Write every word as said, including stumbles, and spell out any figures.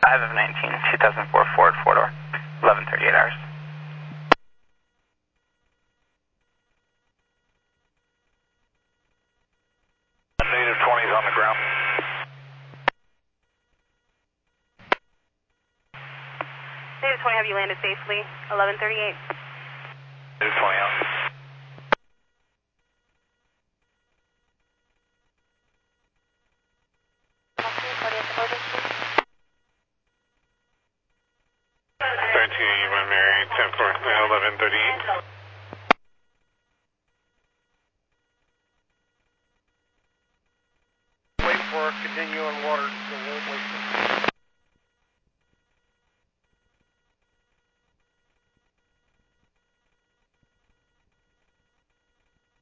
five of nineteen, two thousand four Ford four-door, eleven thirty-eight hours. Native twenty is on the ground. Native twenty, have you landed safely? eleven thirty-eight. Native twenty out. thirteen eighty-one Mary, ten four, eleven thirty-eight. Wait for it, continue on water, so won't wait for it.